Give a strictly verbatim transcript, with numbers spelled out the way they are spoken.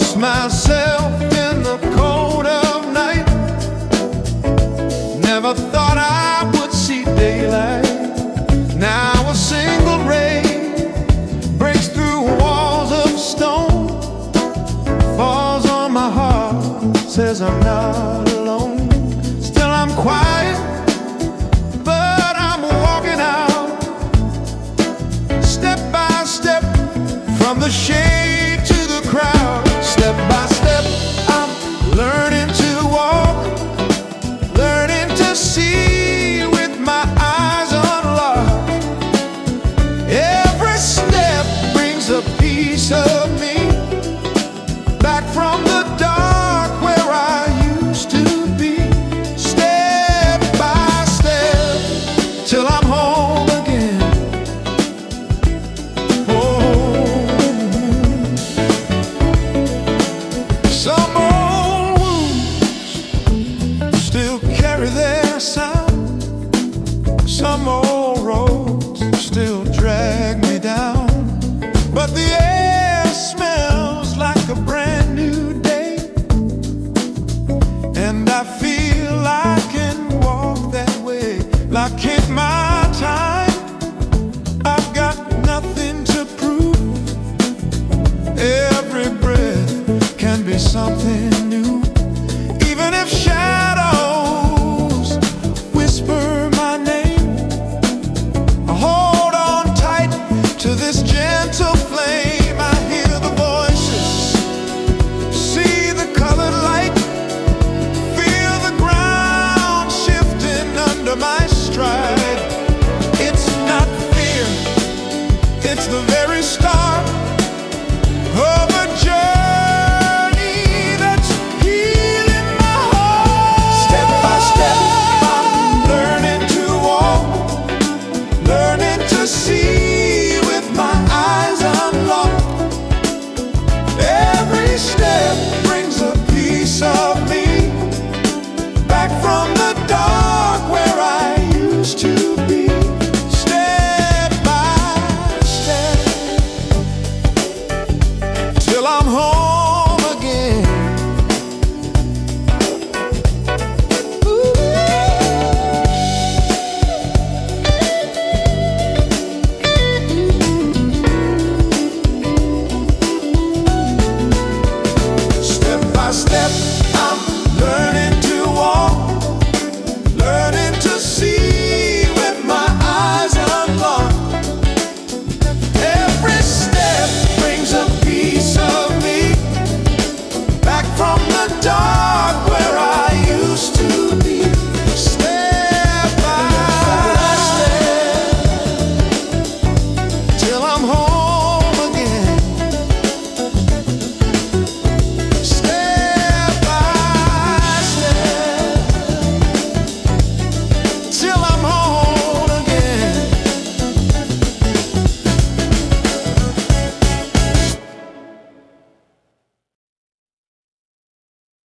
lost myself in the cold of night. Never thought I would see daylight. Now a single ray breaks through walls of stone, falls on my heart, says I'm not alone. Still I'm quiet, but I'm walking out, step by step, from the shade to the crowd. Step by step, I'm learning to walk, learning to see with my eyes unlocked. Every step brings a piece of me back from the dark where I used to be. Step by step, till I'm home again. Some old wounds still carry their sound. Some old roads still drag me down. But the air smells like a brand new day, and I feel I can walk that way. Like in my time, I've got nothing to prove. Every breath can be something new, even if shadows whisper my name. I hold on tight to this gentle flame. I hear the voices, see the colored light, feel the ground shifting under my stride. It's not fear, it's the very start of a journey that's healing my heart. Step by step, I'm learning to walk, learning to see with my eyes unlocked. Every step brings a piece of me back from the dark where I used to be. Step by step, till I'm home.